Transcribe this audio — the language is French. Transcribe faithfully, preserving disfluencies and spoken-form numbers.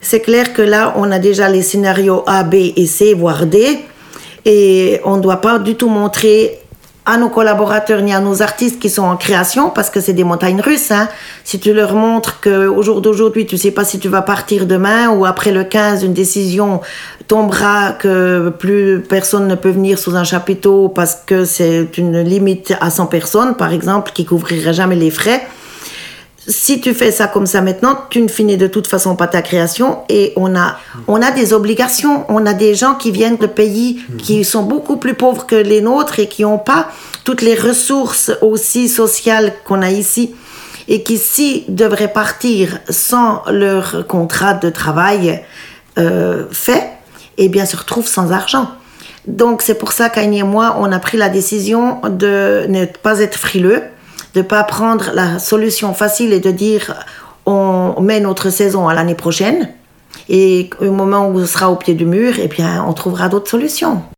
c'est clair que là, on a déjà les scénarios A, B et C, voire D. Et on ne doit pas du tout montrer à nos collaborateurs ni à nos artistes qui sont en création, parce que c'est des montagnes russes. Hein. Si tu leur montres qu'au jour d'aujourd'hui, tu ne sais pas si tu vas partir demain, ou après le quinze, une décision tombera que plus personne ne peut venir sous un chapiteau parce que c'est une limite à cent personnes, par exemple, qui couvrirait jamais les frais. Si tu fais ça comme ça maintenant, tu ne finis de toute façon pas ta création, et on a, on a des obligations. On a des gens qui viennent de pays qui sont beaucoup plus pauvres que les nôtres et qui n'ont pas toutes les ressources aussi sociales qu'on a ici, et qui, s'ils devraient partir sans leur contrat de travail euh, fait, eh bien se retrouvent sans argent. Donc c'est pour ça qu'Annie et moi, on a pris la décision de ne pas être frileux, de ne pas prendre la solution facile et de dire on met notre saison à l'année prochaine, et au moment où on sera au pied du mur, eh bien, on trouvera d'autres solutions.